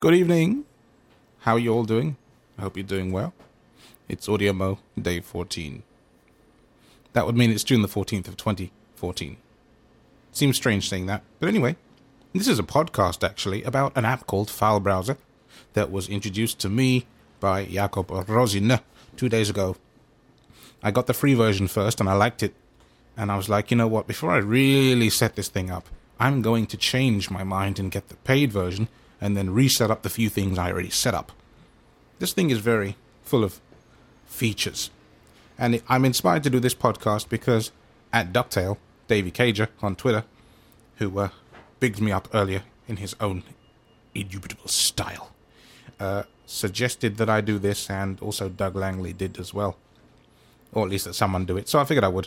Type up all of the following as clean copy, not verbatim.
Good evening. How are you all doing? I hope you're doing well. It's Audio Mo, day 14. That would mean it's June the 14th of 2014. Seems strange saying that, but anyway, this is a podcast actually about an app called File Browser that was introduced to me by Jakob Rosin 2 days ago. I got the free version first and I liked it, and I was like, you know what, before I really set this thing up, I'm going to change my mind and get the paid version and then reset up the few things I already set up. This thing is very full of features. And I'm inspired to do this podcast because at Ducktail, Davey Cager on Twitter, who bigged me up earlier in his own indubitable style, suggested that I do this, and also Doug Langley did as well. Or at least that someone do it, so I figured I would.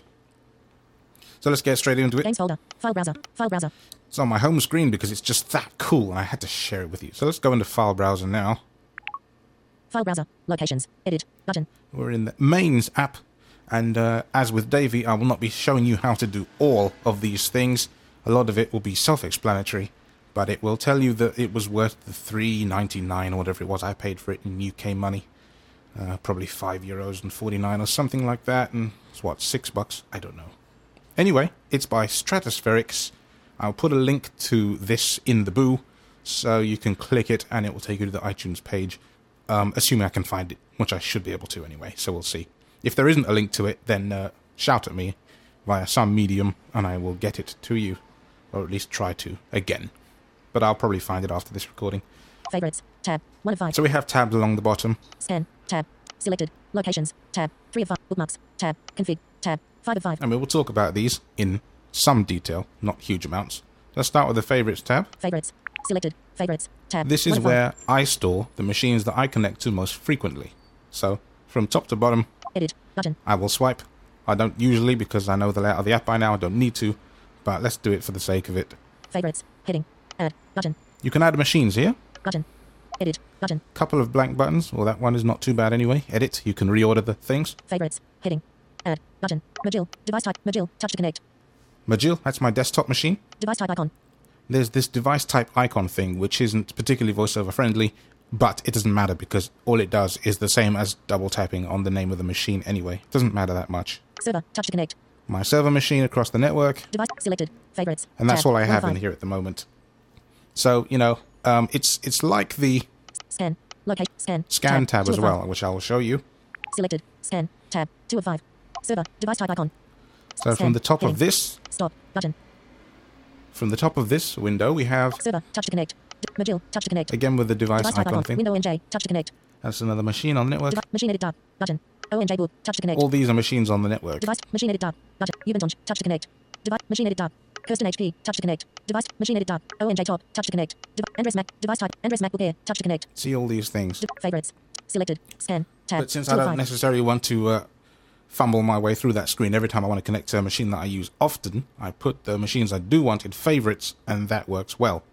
So let's get straight into it. Games folder, file browser, file browser. It's on my home screen because it's just that cool and I had to share it with you. So let's go into File Browser now. File browser, locations, edit, button. We're in the mains app, and as with Davey, I will not be showing you how to do all of these things. A lot of it will be self-explanatory, but it will tell you that it was worth the $3.99 or whatever it was I paid for it in UK money. Probably €5.49 or something like that, and it's what, $6? I don't know. Anyway, it's by Stratospherics. I'll put a link to this in the boo, so you can click it and it will take you to the iTunes page, assuming I can find it, which I should be able to anyway, so we'll see. If there isn't a link to it, then shout at me via some medium and I will get it to you, or at least try to, again. But I'll probably find it after this recording. Favorites, tab, 1 of 5. So we have tabs along the bottom. Scan, tab, selected, locations, tab, 3 of 5, bookmarks, tab, config, tab, 5 of 5. And we will talk about these in some detail, not huge amounts. Let's start with the Favorites tab. Favorites, selected, favorites, tab. This is where I store the machines that I connect to most frequently. So, from top to bottom, edit, button. I will swipe. I don't usually because I know the layout of the app by now, I don't need to, but let's do it for the sake of it. Favorites, heading, add, button. You can add machines here. Button, edit, button. Couple of blank buttons, well that one is not too bad anyway. Edit, you can reorder the things. Favorites, heading, add, button. Majil, device type, Majil, touch to connect. Majil, that's my desktop machine. Device type icon. There's this device type icon thing, which isn't particularly voiceover friendly, but it doesn't matter because all it does is the same as double tapping on the name of the machine anyway. It doesn't matter that much. Server, touch to connect. My server machine across the network. Device selected, favorites. And that's tab, all I have 1 in of 5. here at the moment. So, you know, it's like the Scan, locate, scan. scan tab 2 as of 5. well, which I will show you. Selected, scan, tab, 2 of 5. Server, device type icon. So Scan, from the top heading. of this, Stop, button. from the top of this window, we have, Server, touch to connect. Majil, touch to connect. again with the device Device type icon icon. thing, Window NJ, touch to connect. that's another machine on the network. Machine edit tab, button. ONJ boot, touch to connect. All these are machines on the network. Device, machine edit tab, button. Ubentonge, touch to connect. Device, machine edit tab. Kirsten HP, touch to connect. Device, machine edit tab. ONJ top, touch to connect. Andres Mac, device type. Andres MacBook Air, touch to connect. See all these things. Favorites, selected, scan, tab. But since 2 I of don't 5. necessarily want to fumble my way through that screen every time I want to connect to a machine that I use often, I put the machines I do want in favorites, and that works well.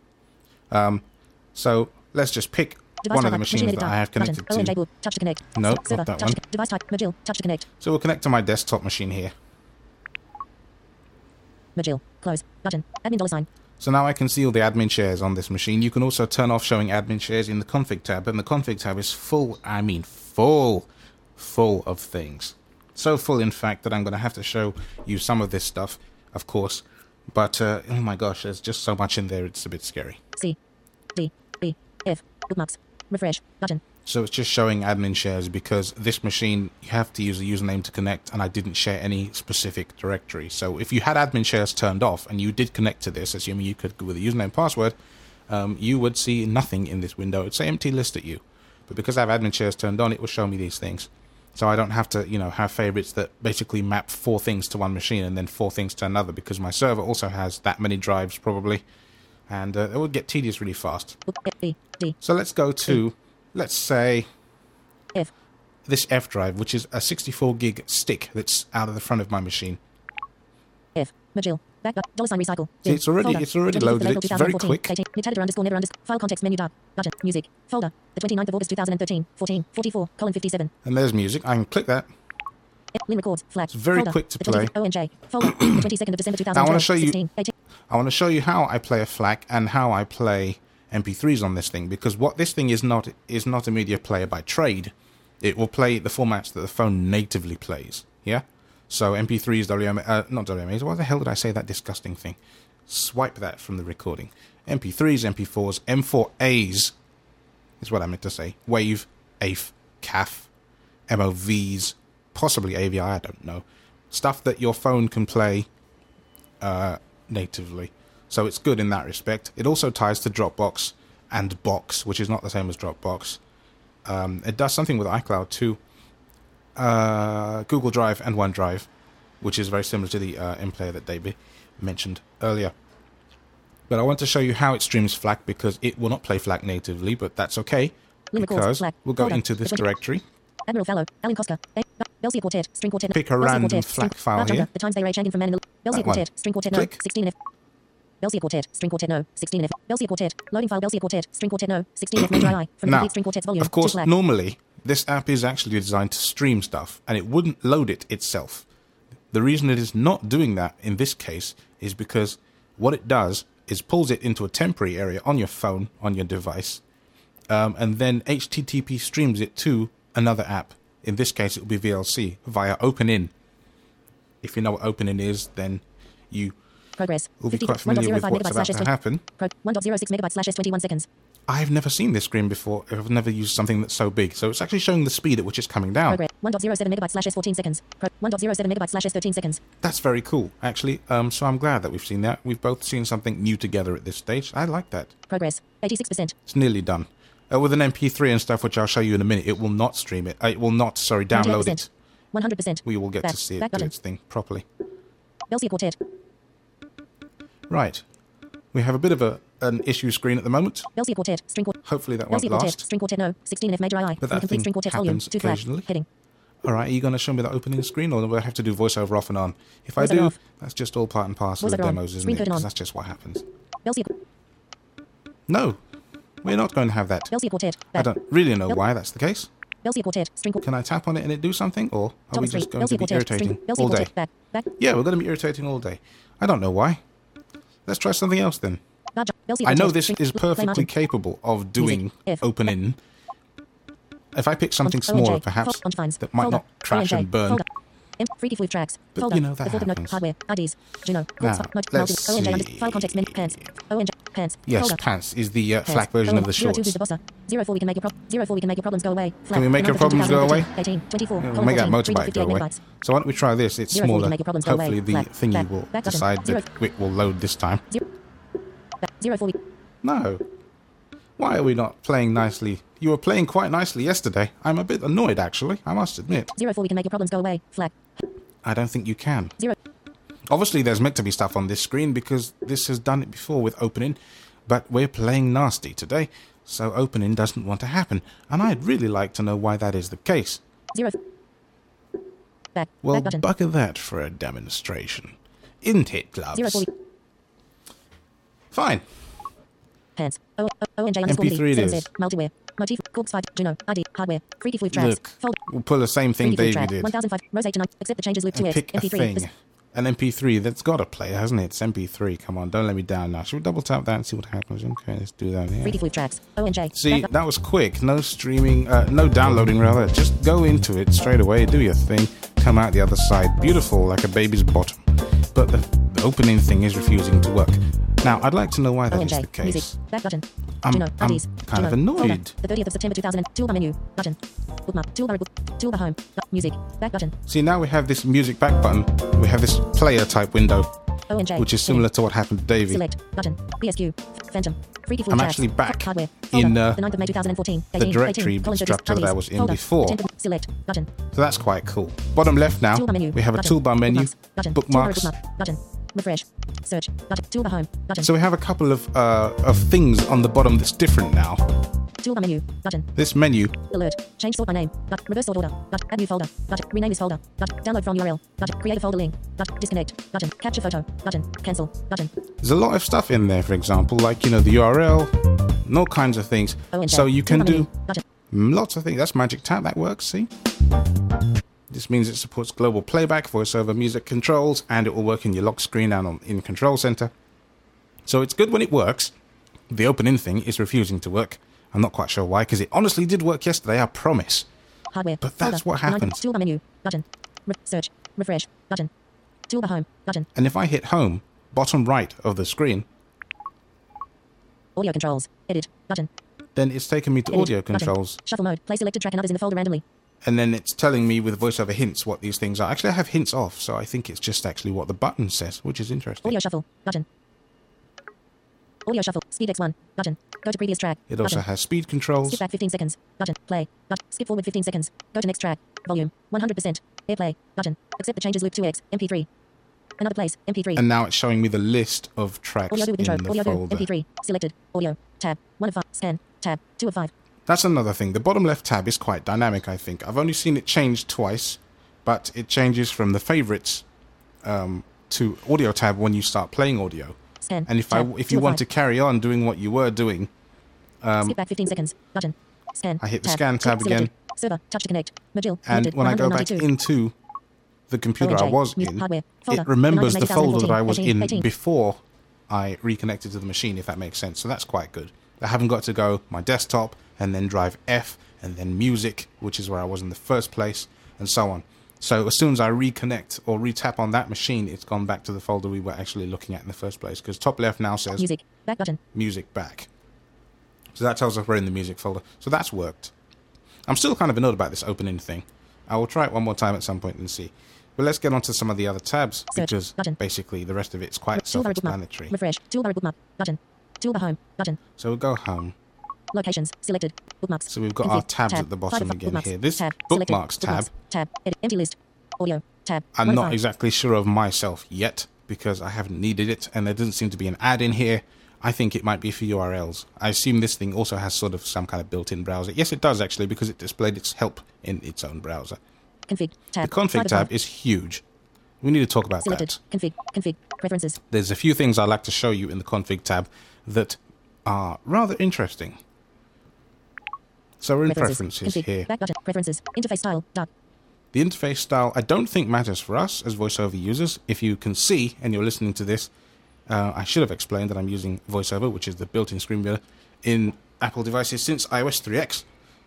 So let's just pick Device one of type, the machines edit that I tab, have connected button. ONJ to. boot, touch to connect. No, Server, not that touch one. to, device type, Majil, touch to connect. So we'll connect to my desktop machine here. Majil, close, button. Admin $sign. So now I can see all the admin shares on this machine. You can also turn off showing admin shares in the config tab, and the config tab is full of things. So full, in fact, that I'm going to have to show you some of this stuff, of course. But, oh my gosh, there's just so much in there, it's a bit scary. C, D, B, F, bookmarks. Refresh, button. So it's just showing admin shares because this machine, you have to use a username to connect, and I didn't share any specific directory. So if you had admin shares turned off and you did connect to this, assuming you could go with a username and password, you would see nothing in this window. It'd say empty list at you. But because I have admin shares turned on, it will show me these things. So I don't have to, you know, have favorites that basically map 4 things to one machine and then 4 things to another, because my server also has that many drives probably, and it would get tedious really fast. Book F, B, D, So let's go to, let's say, F. this F drive, which is a 64 gig stick that's out of the front of my machine. F, Majil, back up, $sign recycle. See, it's already loaded. It's very quick. Metadata underscore never underscore file context menu tab button music folder the 29th of August 2013 14:44:57. And there's music. I can click that. Lin records flag. It's very folder, quick to the play. 20th ONJ folder the 22nd of December 2012. I want to show you. 16, 18. I want to show you how I play a FLAC and how I play MP3s on this thing, because what this thing is not a media player by trade. It will play the formats that the phone natively plays. Yeah. So MP3s, not WMAs. Why the hell did I say that disgusting thing? Swipe that from the recording. MP3s, MP4s, M4As is what I meant to say. Wave, AF, CAF, MOVs, possibly AVI, I don't know. Stuff that your phone can play natively. So it's good in that respect. It also ties to Dropbox and Box, which is not the same as Dropbox. It does something with iCloud too. Google Drive and OneDrive, which is very similar to the M-Player that David mentioned earlier. But I want to show you how it streams FLAC, because it will not play FLAC natively, but that's okay, because we'll go into this directory. Admiral Fallow, Alan Koska, Belsia Quartet, String Quartet. Pick a random FLAC file here. The times they range from man. Belsia Quartet, String Quartet, no, 16F. Belsia Quartet, String Quartet, no, 16F. Belsia Quartet, loading file, Belsia Quartet, String Quartet, no, 16F, major II, from now, complete String Quartet's volume. Of course, normally, this app is actually designed to stream stuff, and it wouldn't load it itself. The reason it is not doing that in this case is because what it does is pulls it into a temporary area on your phone, on your device, and then HTTP streams it to another app. In this case, it will be VLC via OpenIN. If you know what OpenIN is, then you Progress. will be quite familiar with what's about to happen. 1.06 megabytes / 21 seconds. I've never seen this screen before. I've never used something that's so big. So it's actually showing the speed at which it's coming down. Progress. 1.07 megabytes / 14 seconds. 1.07 megabytes / 13 seconds. That's very cool, actually. So I'm glad that we've seen that. We've both seen something new together at this stage. I like that. Progress. 86%. It's nearly done. With an MP3 and stuff, which I'll show you in a minute, it will not stream it. It will not, download it. 100%. We will get to see it do its thing properly. Belsia Quartet. Right. We have a bit of an issue screen at the moment. Belsia Quartet, String Quartet. Hopefully that won't Belsia Quartet, last. String Quartet, no, 16F major II. But that complete thing String Quartet volume. happens occasionally. Heading. All right, are you going to show me the opening screen, or do I have to do voiceover off and on? If I Voiceover do, off. that's just all part and parcel of Voiceover on. demos, isn't Screen it? code on. Because that's just what happens. Belsia. No, we're not going to have that. Belsia Quartet. I don't really know why that's the case. Belsia Quartet, String Quartet. Can I tap on it and it do something, or are we just going to be Belsia Quartet, irritating Belsia all day? Quartet, back. Yeah, we're going to be irritating all day. I don't know why. Let's try something else then. Belsia I know Quartet, this String- is Play perfectly Martin. capable of doing Music. F. OpenIN. If I pick something ONJ, smaller, perhaps, Font finds. that might Folder. not crash ONJ, and burn. folder. Freaky Fluid tracks. But, Folder. you know, that The fourth of note. happens. Hardware. IDs. Juno. Now, Note. let's ONJ. see. File context. Min. Pants. ONJ. Pants. Yes, Folder. pants is the Pants. FLAC version of the 02 shorts. is the bossa. 04 we can make your 04 we can make your problems go away. Can we make your problems go away? 18. 24. Yeah, we'll colon make that 14, motorbike go 358 away. megabytes. So why don't we try this? It's 04 we smaller. can make your problems go away. Hopefully the Black. thingy Back. will Back button. decide Zero. that it will load this time. 04 we No. Why are we not playing nicely? You were playing quite nicely yesterday. I'm a bit annoyed, actually, I must admit. 04 we can make your problems go away. Flag. I don't think you can. 0. Obviously, there's meant to be stuff on this screen because this has done it before with OpenIN, but we're playing nasty today, so OpenIN doesn't want to happen, and I'd really like to know why that is the case. 0. Back. Well, Back button. bugger that for a demonstration. Isn't it, 04 gloves? we Fine. Pants. ONJ underscore MP3 it 7Z. is. Multiware. Motif. Corpse 5. Juno. ID. Hardware. Freaky Fluid tracks. Look, Folder. we'll pull the same thing Freaky Fluid Davey track. did. 1005. Rose 8 to 9. Accept the changes loop And 2X. pick a MP3. thing. An MP3 that's got a player, hasn't it? It's MP3. Come on, don't let me down now. Should we double tap that and see what happens? Okay, let's do that. Yeah. Freaky Fluid tracks. ONJ. See, Back- that was quick. No streaming, no downloading rather. Just go into it straight away, do your thing, come out the other side. Beautiful, like a baby's bottom. But the opening thing is refusing to work. Now, I'd like to know why that is the ONJ. case. Music. Back button. I'm Juno. IDs. kind of Juno. Folder. annoyed. The 30th of September 2000. Toolbar menu. Button. Bookmark. Toolbar. Toolbar home. Music. Back button. See, now we have this music back button. We have this player type window, ONJ. which is similar to what happened to Davey. Select. Button. BSQ. Phantom. Freaky Fluid I'm tracks. actually back Hardware. in, Folder. The 9th of May 2014. the directory structure that I was in Folder. before. The 10th of- Select. Button. So that's quite cool. Bottom left now, Toolbar menu. we have a Button. toolbar menu, Bookmarks. Button. bookmarks. Toolbar bookmark. Button. Refresh. Search. Button. Toolbar home. Button. So we have a couple of things on the bottom that's different now. Toolbar menu. Button. This menu, Alert. Change sort by name. Reverse sort order. Add new folder. Rename this folder. Download from URL. Create a folder link. Disconnect. Capture photo. Cancel. there's a lot of stuff in there, for example, like, you know, the URL, and all kinds of things. ONJ. So you can Toolbar do menu. lots of things. That's Magic Tap, that works, see? This means it supports global playback, voice over music controls, and it will work in your lock screen and in Control Center. So it's good when it works, The open-in thing is refusing to work. I'm not quite sure why, because it honestly did work yesterday, I promise. Hardware. But that's Folder. what happens. Toolbar menu. Button. Search. Refresh. Button. Toolbar home. Button. And if I hit home, bottom right of the screen, Audio controls. Edit. Button. then it's taken me to Edit. audio Button. controls. Shuffle mode. Play selected track and others in the folder randomly. And then it's telling me with voiceover hints what these things are. Actually, I have hints off, so I think it's just actually what the button says, which is interesting. Audio shuffle. Button. Audio shuffle. Speed X1. Button. Go to previous track. It also Button. has speed controls. Skip back 15 seconds. Button. Play. Skip forward 15 seconds. Go to next track. Volume. 100%. Airplay. Button. Accept the changes loop 2x. MP3. Another place. MP3. And now it's showing me the list of tracks Audio do with in intro. the Audio do. folder. MP3. Selected. Audio. Tab. 1 of 5. Scan. Tab. 2 of 5. That's another thing. The bottom left tab is quite dynamic, I think. I've only seen it change twice, but it changes from the favorites to audio tab when you start playing audio. Scan. And if Tab. if 2 you of want 5. to carry on doing what you were doing, Skip back 15 seconds. Button. Scan. I hit the tab. scan tab Selected. again. Server. Touch to connect. Module. and Muted. when I go back 192. into the computer I ONJ. was Mute. in, Hardware. Folder. it remembers the folder that I 19, was 18, in 18. before I reconnected to the machine, if that makes sense. So that's quite good. I haven't got to go my desktop and then drive F and then music, which is where I was in the first place, and so on. So as soon as I reconnect or retap on that machine, it's gone back to the folder we were actually looking at in the first place, because top left now says Music. Back button. music back. So that tells us we're in the music folder. So that's worked. I'm still kind of annoyed about this open-in thing. I will try it one more time at some point and see. But let's get on to some of the other tabs, Search because button. basically the rest of it's quite Toolbar bookmark. self-explanatory. Refresh. Toolbar bookmark. Button. Toolbar home. Button. So we'll go home. Locations. Selected. Bookmarks. So we've got Config. our tabs Tab. at the bottom 5 of 5. again Bookmarks. here. This tab. bookmarks Selected. tab, Tab. Edit. Empty list. Audio. Tab. I'm 1 of not 5. exactly sure of myself yet, because I haven't needed it, and there doesn't seem to be an ad in here. I think it might be for URLs. I assume this thing also has sort of some kind of built-in browser. Yes, it does actually, because it displayed its help in its own browser. Config. Tab. The config 5 of tab 5. is huge. We need to talk about Selected. that. Config. Config. Preferences. There's a few things I'd like to show you in the config tab that are rather interesting. So we're in preferences Config. here. Back button. Preferences. Interface style. Dark. The interface style I don't think matters for us as VoiceOver users. If you can see and you're listening to this, I should have explained that I'm using VoiceOver, which is the built-in screen reader, in Apple devices since iOS 3X.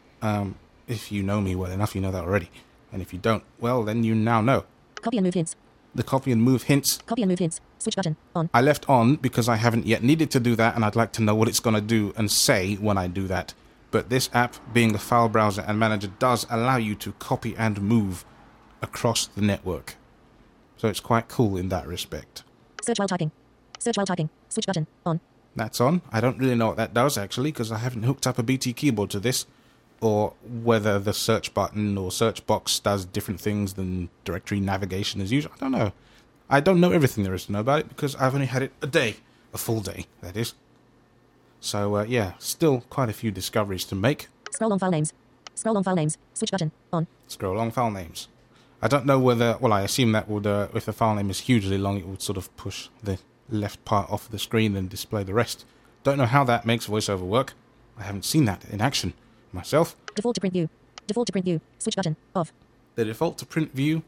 If you know me well enough, you know that already. And if you don't, well, then you now know. Copy and move hints. The copy and move hints Copy and move hints. Switch button. On. I left on because I haven't yet needed to do that, and I'd like to know what it's going to do and say when I do that. But this app, being the file browser and manager, does allow you to copy and move across the network. So it's quite cool in that respect. Search while typing. Search while typing. Switch button. On. That's on. I don't really know what that does, actually, because I haven't hooked up a BT keyboard to this, or whether the search button or search box does different things than directory navigation as usual. I don't know. I don't know everything there is to know about it, because I've only had it a day. A full day, that is. So, yeah, still quite a few discoveries to make. Scroll on file names. Scroll on file names. Switch button. On. Scroll along file names. I don't know whether... Well, I assume that would... if the file name is hugely long, it would sort of push the left part off the screen and display the rest. Don't know how that makes VoiceOver work. I haven't seen that in action myself. Default to print view. Default to print view. Switch button. Off. The default to print view...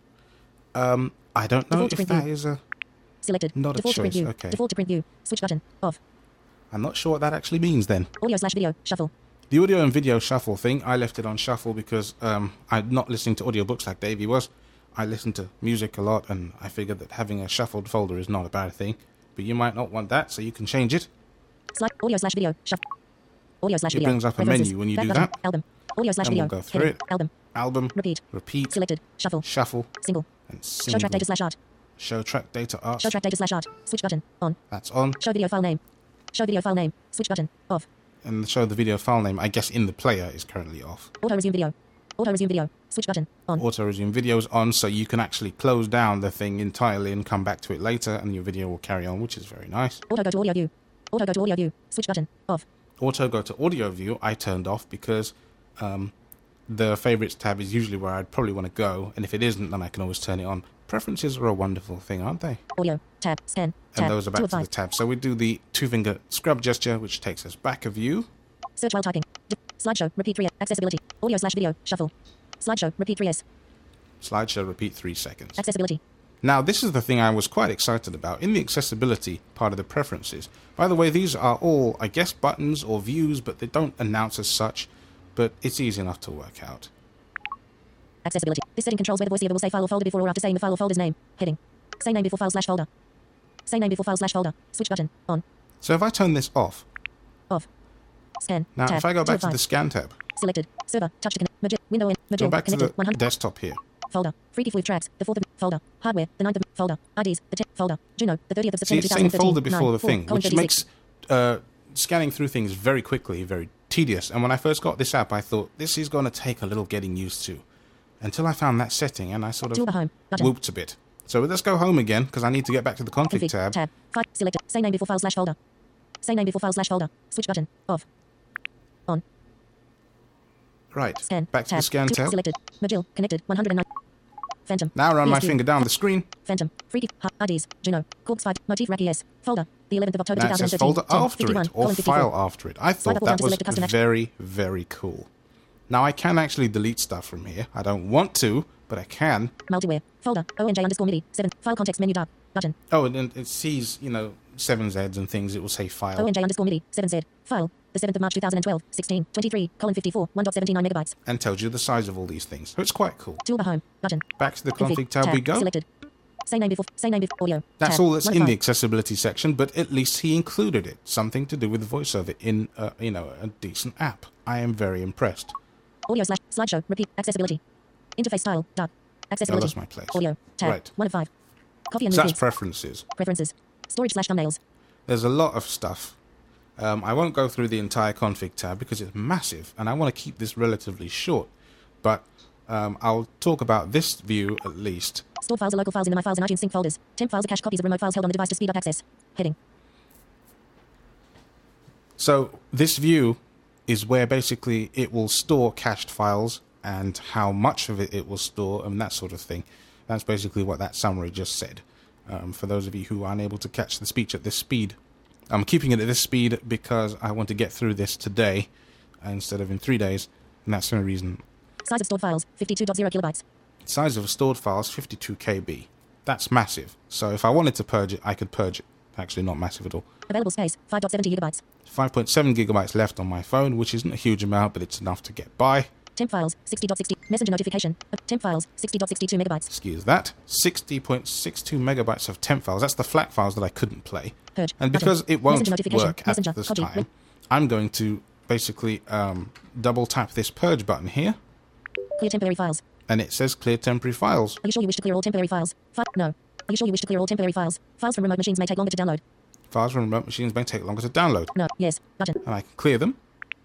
I don't know Default to if print that view. is a... Selected. Not a Default to print choice, view. okay. Default to print view. Switch button. Off. I'm not sure what that actually means then. Audio/video. Shuffle. The audio and video shuffle thing, I left it on shuffle because I'm not listening to audiobooks like Davey was. I listen to music a lot, and I figured that having a shuffled folder is not a bad thing. But you might not want that, so you can change it. Slide. Audio/video. Shuffle. Audio/video. It brings up a Preferences. menu when you Back do button. that. Album. Audio/video. And we'll go through Heading. it. Album. Album, Repeat. repeat, Selected. Shuffle. shuffle, Single. and Show single. track data/art. Show track data art. Show track data/art. Switch button. On. That's on. Show video file name. Show video file name. Switch button. Off. And show the video file name, I guess in the player, is currently off. Auto resume video. Auto resume video. Switch button. On. Auto resume videos on, so you can actually close down the thing entirely and come back to it later, and your video will carry on, which is very nice. Auto go to audio view. Auto go to audio view. Switch button. Off. Auto go to audio view I turned off because the favorites tab is usually where I'd probably want to go, and if it isn't, then I can always turn it on. Preferences are a wonderful thing, aren't they? Audio. Tab. Scan. Tab. And those are back 2 to of 5. the tab. So we do the two-finger scrub gesture, which takes us back a view. Search while typing. Slideshow. Repeat 3S. Accessibility. Audio/video. Shuffle. Slideshow. Repeat 3S. Slideshow repeat 3 seconds. Accessibility. Now, this is the thing I was quite excited about in the accessibility part of the preferences. By the way, these are all, I guess, buttons or views, but they don't announce as such, but it's easy enough to work out. Accessibility. This setting controls whether VoiceOver will say file or folder before or after saying the file or folder's name. Heading. Say name before file/folder. Say name before file/folder. Switch button. On. So if I turn this off. Off. Scan. Now, tab, if I go back to 2 of the 5. scan tab, Selected. Server. Touch to connect. Window in. go back to connected. the 100. desktop here. Folder. Free gift with tracks. The 4th of folder. Hardware. The 9th of folder. IDs. The 10th folder. Juno. The 30th of See, September it's saying 2013. folder before the 4, thing, which 36. makes scanning through things very quickly, very tedious. And when I first got this app, I thought, this is going to take a little getting used to. Until I found that setting, and I sort Toolbar home. of Button. whooped a bit. So let's go home again, because I need to get back to the config Config. tab. Tab. 5. Selected. Say name before file/folder. Say name before file/folder. Switch button. Off. On. Right, Scan. back to tab. the scan 2. tab. Selected. Magil. Connected. 109. Phantom. Now run my ESD. finger down the screen. Phantom. Free gift. IDs. Juno. Corpse 5. Motif Rack ES. Folder. The 11th of October Now it says 2013. folder 10, after 51, it, or 54. file after it. I Swipe thought up or that down to was select a custom action. very, very cool. Now I can actually delete stuff from here. I don't want to, but I can. Multiware. Folder. ONJ_MIDI. 7. File context menu dark. Button. Oh, and it sees, 7Zs and things. It will say file. ONJ_MIDI. 7Z. File. The 7th of March 2012. 16. 23. 54. 1.79 megabytes. And tells you the size of all these things. So it's quite cool. Toolbar home. Button. Back to the config tab we go. Selected. Say name before. Audio. That's tab. all that's 1 of in 5. the accessibility section, but at least he included it. Something to do with VoiceOver in, a decent app. I am very impressed. Audio / slideshow. Repeat. Accessibility. Interface style. Dark. Accessibility. lost my place. Audio. Tab. Right. 1 of 5. Copy and So move that's preferences. Preferences. Storage / thumbnails. There's a lot of stuff. I won't go through the entire config tab because it's massive, and I want to keep this relatively short. But I'll talk about this view at least. Stored files are local files in the My Files and iTunes Sync folders. Temp files are cache copies of remote files held on the device to speed up access. Heading. So this view is where basically it will store cached files and how much of it will store and that sort of thing. That's basically what that summary just said. For those of you who are unable to catch the speech at this speed. I'm keeping it at this speed because I want to get through this today instead of in 3 days, and that's the only reason. Size of stored files 52.0 kilobytes. Size of stored files 52 KB. That's massive. So if I wanted to purge it, I could purge it. Actually, not massive at all. Available space 5.70 gigabytes. 5.7 gigabytes left on my phone, which isn't a huge amount, but it's enough to get by. Temp files 60.60. Messenger notification. Temp files 60.62 megabytes. Excuse that. 60.62 megabytes of temp files. That's the FLAC files that I couldn't play. Purge. And Button. because it won't Messenger notification. work at Messenger. this Copy. time, I'm going to basically double tap this purge button here, Clear temporary files. and it says clear temporary files. Are you sure you wish to clear all temporary files? No. Are you sure you wish to clear all temporary files? Files from remote machines may take longer to download. Files from remote machines may take longer to download. No. Yes. Button. And I can clear them,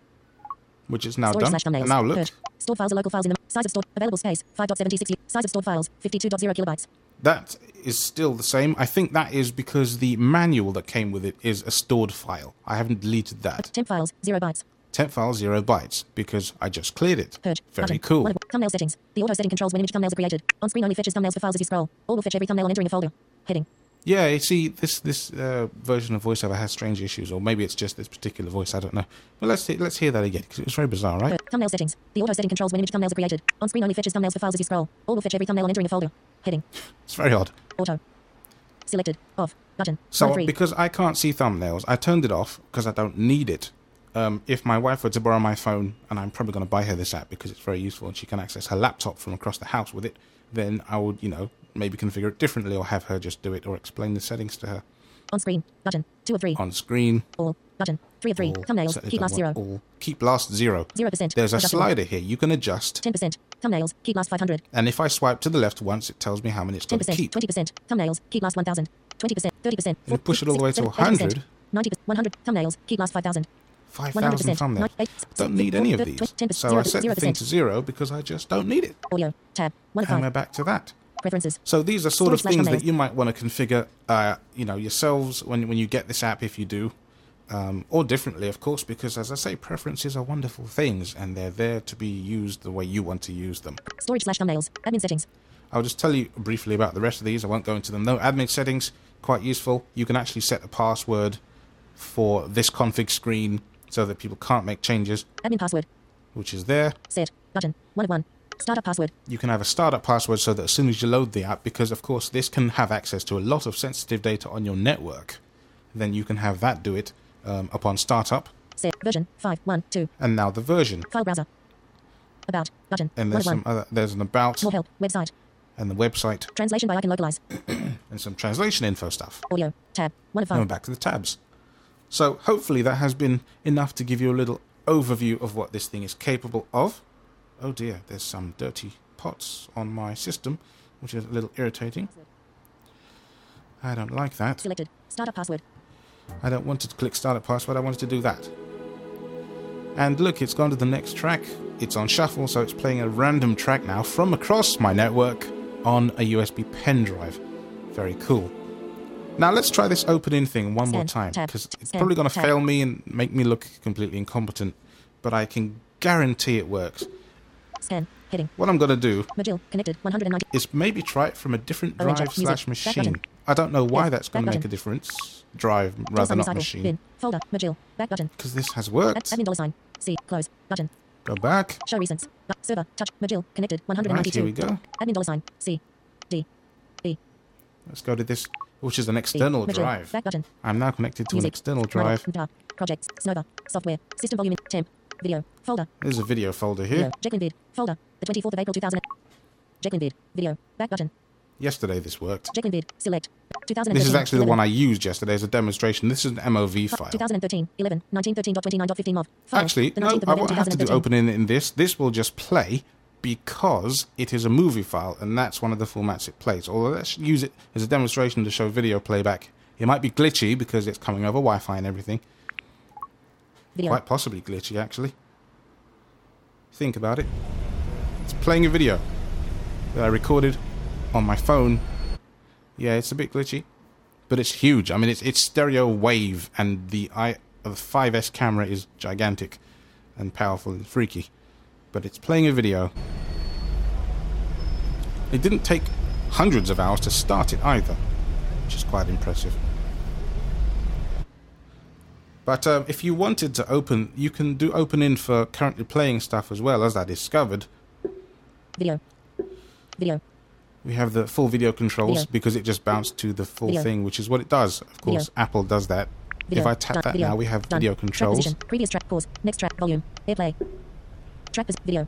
which is now Storage done. / thumbnails. And now look, Purge. Stored files are local files in the size of stored available space 5.70 size of stored files 52.0 kilobytes. that is still the same. I think that is because the manual that came with it is a stored file. I haven't deleted that. Temp files 0 bytes. Temp file 0 bytes because I just cleared it. Purge. Very Button. cool. Thumbnail settings. The auto setting controls when image thumbnails are created. On screen only fetches thumbnails for files as you scroll. All will fetch every thumbnail entering a folder. Heading. Yeah, you see, this version of VoiceOver has strange issues, or maybe it's just this particular voice. I don't know. But let's hear that again because it was very bizarre, right? Thumbnail settings. The auto setting controls when image thumbnails are created. On screen only fetches thumbnails for files as you scroll. All will fetch every thumbnail entering a folder. Heading. It's very odd. Auto. Selected. Off. Button. So 3. because I can't see thumbnails, I turned it off because I don't need it. If my wife were to borrow my phone, and I'm probably going to buy her this app because it's very useful and she can access her laptop from across the house with it, then I would, maybe configure it differently or have her just do it or explain the settings to her. On screen. Button. 2 of 3. On screen. All. Button. 3 of 3. All. Thumbnails. Set it Keep last on 0. all. Keep last 0. 0%. There's a Adjustable. slider here. You can adjust. 10%. Thumbnails. Keep last 500. And if I swipe to the left once, it tells me how many it's going to 10%. keep. 20%. Thumbnails. Keep last 1000. 20%. 30%. If you push it all the way to 100, 90%. 100. Thumbnails. Keep last 5000. 5,000 thumbnails. Don't need any of these. 10%. So I set the thing to 0 because I just don't need it. Audio. Tab. 1 of And 5. we're back to that. Preferences. So these are sort of Storage things / that you might want to configure, yourselves when you get this app, if you do, or differently, of course, because as I say, preferences are wonderful things, and they're there to be used the way you want to use them. Storage / thumbnails. Admin settings. I'll just tell you briefly about the rest of these. I won't go into them. No, admin settings, quite useful. You can actually set a password for this config screen so that people can't make changes, Admin password. which is there. Set. Button. 1 of 1. Startup password. You can have a startup password so that as soon as you load the app, because of course this can have access to a lot of sensitive data on your network, then you can have that do it upon startup. Version 5.1.2. And now the version. File browser. About button. And there's some other. There's an about. More help. Website. And the website. Translation by icon localize. And some translation info stuff. Audio. Tab. 1 of 5. And we're back to the tabs. So hopefully that has been enough to give you a little overview of what this thing is capable of. Oh dear, there's some dirty pots on my system, which is a little irritating. I don't like that. Selected. Startup password. I don't want to click startup password, I wanted to do that. And look, it's gone to the next track. It's on shuffle, so it's playing a random track now from across my network on a USB pen drive. Very cool. Now let's try this open in thing one more time, because it's probably going to fail me and make me look completely incompetent, but I can guarantee it works. Scan. Heading. What I'm going to do Magil. Connected. 190. is maybe try it from a different Orange. drive Music. slash Back machine. button. I don't know why Yes. that's going to Back make a button. difference. Drive rather Just not recycle. machine. Bin. Folder. Magil. Back button. Because this has worked. Admin $sign. C. Close. Button. Go back. Show recents. Server. Touch. Magil. Connected. Right, 192. here we go. Admin $sign. C. D. E. Let's go to this, which is an external Magil. drive. Back button. I'm now connected to an Music. external drive. Dark. Projects. Snowber. Software. System volume. Temp. Video. Folder. There's a video folder Video. here. Jacqueline Beard. Folder. The 24th of April 2000. Jacqueline Beard. Video. Back button. Yesterday this worked. Jacqueline Beard. Select. 2013. This is actually the 11. one I used yesterday as a demonstration. This is an MOV file. 2013. 11. 1913.29.15 MOV. File. Actually, The no, 19th of I November won't have to do 2013. open in this. This will just play because it is a movie file, and that's one of the formats it plays. Although let's use it as a demonstration to show video playback. It might be glitchy because it's coming over Wi-Fi and everything. Video. Quite possibly glitchy, actually. Think about it. It's playing a video that I recorded on my phone. Yeah, it's a bit glitchy, but it's huge. I mean, it's stereo wave, and the 5S camera is gigantic and powerful and freaky. But it's playing a video. It didn't take hundreds of hours to start it either, which is quite impressive. But if you wanted to open, you can do open in for currently playing stuff as well, as I discovered. Video. Video. We have the full video controls Video. because it just bounced to the full Video. thing, which is what it does. Of course, Video. Apple does that. Video. If I tap Done. that Video. now, we have Done. video Track controls. position. Previous track. Pause. Next track. Volume. Airplay. Track video.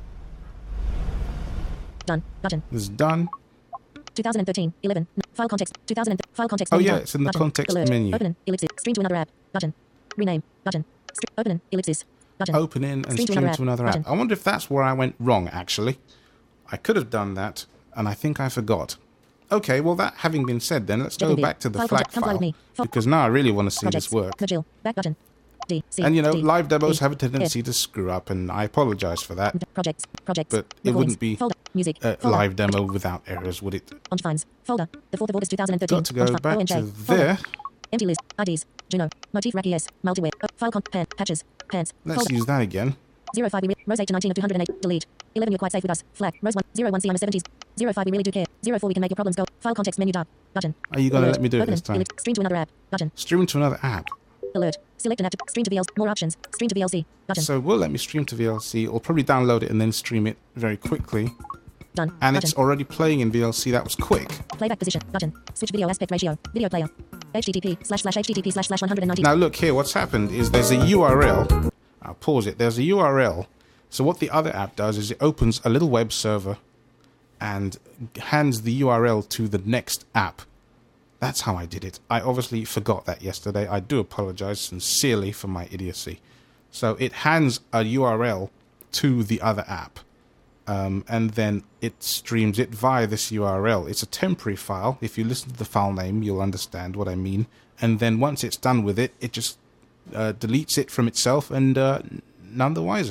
Done. Button. It's done. 2013. 11. File context. 2000. File context. Oh, menu yeah, tab. it's in the Button. context Alert. menu. Open. Ellipsis. Stream to another app. Button. Rename. Button. Open. Ellipsis. Button. Open in and stream to another app. Button. I wonder if that's where I went wrong, actually. I could have done that, and I think I forgot. Okay, well, that having been said, then let's go Jacqueline back to the File FLAC contact. Come fly with file, me. File- because now I really want to see Projects. this work. Magil. Back button. D. C. And, you know, D. live demos E. have a tendency to screw up, and I apologize for that. Projects. Projects. But it Recordings. wouldn't be Folder. Music. a Folder. live demo without errors, would it? On finds. Folder. The 4th of August 2013. Got to go back ONJ. to Folder. there. Empty list. IDs. Juno. Motif Rack ES. Multiware. File con. Pan. Patches. Pants. Let's Folder. use that again. 05 we Rose 8 to 19 of 208. Delete. 11 you're quite safe with us. Flag. Rose 1. 01 C on the 70s. 05 we really do care. 04 we can make your problems go. File context menu dark. Button. Are you going to Alert. let me do it Open this time? Delete. Stream to another app. Button. Stream to another app. Alert. Select an app to stream to VLC. More options. Stream to VLC. Button. So we'll let me stream to VLC. I'll probably download it and then stream it very quickly. Done. And Button. it's already playing in VLC. That was quick. Playback position. Button. Switch video aspect ratio. Video player. http//http//190. Now look here, what's happened is there's a URL. I'll pause it. There's a URL. So what the other app does is it opens a little web server and hands the URL to the next app. That's how I did it. I obviously forgot that yesterday. I do apologize sincerely for my idiocy. So it hands a URL to the other app. And then it streams it via this URL. It's a temporary file. If you listen to the file name, you'll understand what I mean. And then once it's done with it, it just deletes it from itself and none the wiser.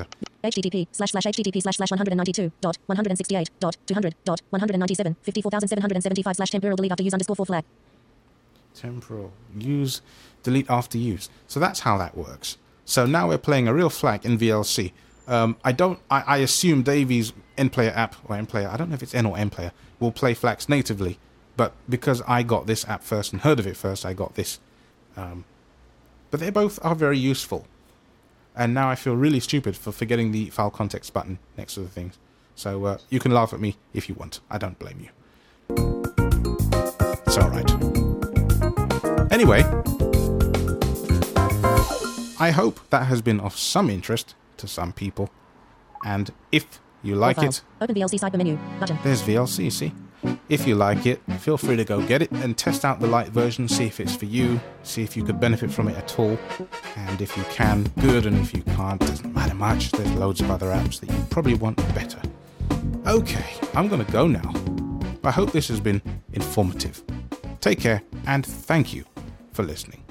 http://http//192.168.200.197 54,775/temporal delete after use _4 flag. Temporal. Use, delete after use. So that's how that works. So now we're playing a real FLAC in VLC. I assume Davy's NPlayer app, or NPlayer, I don't know if it's N or NPlayer, will play FLACs natively. But because I got this app first and heard of it first, I got this. But they both are very useful. And now I feel really stupid for forgetting the file context button next to the things. So you can laugh at me if you want. I don't blame you. It's all right. Anyway, I hope that has been of some interest to some people. And if you like it... Open VLC sidebar menu. Button. There's VLC, see? If you like it, feel free to go get it and test out the light version, see if it's for you, see if you could benefit from it at all. And if you can, good, and if you can't, doesn't matter much. There's loads of other apps that you probably want better. Okay, I'm going to go now. I hope this has been informative. Take care, and thank you for listening.